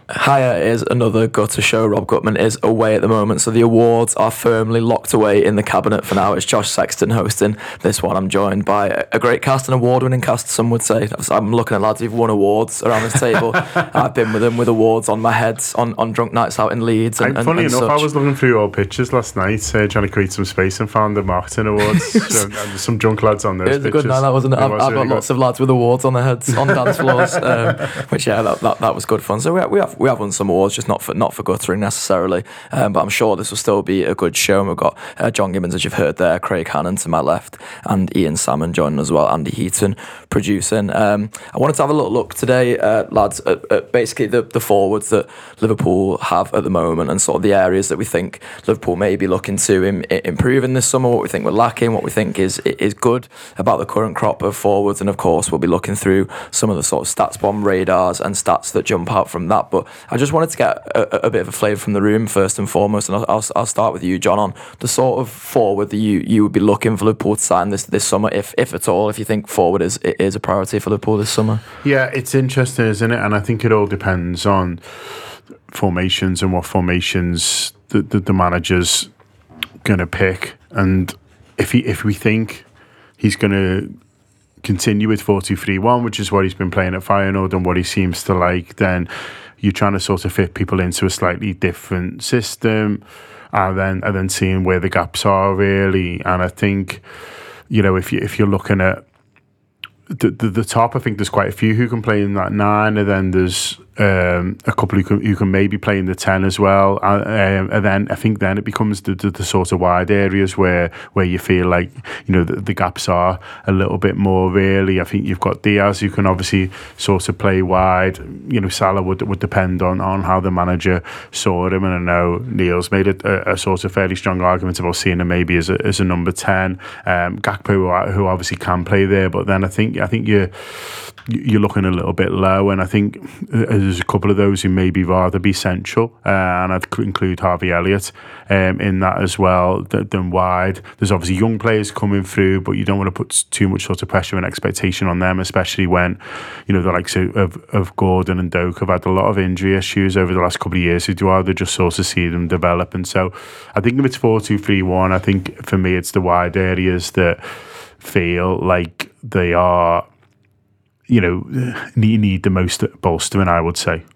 Higher is another gutter show. Rob Gutman is away at the moment, so the awards are firmly locked away in the cabinet for now. It's Josh Sexton hosting this one. I'm joined by a great cast, an award-winning cast, some would say. I'm looking at lads who've won awards around this table. I've been with them with awards on my head on drunk nights out in Leeds. Funny enough, such. I was looking through old pictures last night, trying to create some space, and found the marketing awards. There's some drunk lads on those It was pictures. a good night, that wasn't it? I've really got lots of lads with awards on their heads on dance floors, which that was good fun. So we have won some awards, just not for guttering necessarily, but I'm sure this will still be a good show. And we've got John Gibbons, as you've heard there, Craig Hannon to my left, and Ian Salmon joining as well, Andy Heaton producing. I wanted to have a little look today, lads, at basically the forwards that Liverpool have at the moment, and sort of the areas that we think Liverpool may be looking to improve in this summer, what we think we're lacking, what we think is good about the current crop of forwards, and of course we'll be looking through some of the sort of stats bomb radars and stats that jump out from that. But I just wanted to get a bit of a flavour from the room first and foremost, and I'll start with you, John, on the sort of forward that you would be looking for Liverpool to sign this summer, if at all, if you think forward is a priority for Liverpool this summer. Yeah, it's interesting, isn't it? And I think it all depends on formations and what formations the manager's going to pick. And if we think he's going to continue with 4-2-3-1, which is what he's been playing at Feyenoord and what he seems to like, then you're trying to sort of fit people into a slightly different system, and then seeing where the gaps are really. And I think, if you're looking at the top, I think there's quite a few who can play in that 9, and then there's a couple who can maybe play in the 10 as well, and then I think then it becomes the sort of wide areas where you feel like the gaps are a little bit more really. I think you've got Diaz, who can obviously sort of play wide. Salah would depend on how the manager saw him, and I know Neil's made a sort of fairly strong argument about seeing him maybe as a number 10. Gakpo, who obviously can play there, but then I think you're looking a little bit low, and I think there's a couple of those who maybe rather be central, and I'd include Harvey Elliott in that as well than wide. There's obviously young players coming through, but you don't want to put too much sort of pressure and expectation on them, especially when the likes of Gordon and Doak have had a lot of injury issues over the last couple of years. You'd rather just sort of see them develop. And so I think if it's 4-2-3-1, I think for me it's the wide areas that feel like they are need the most bolstering, I would say.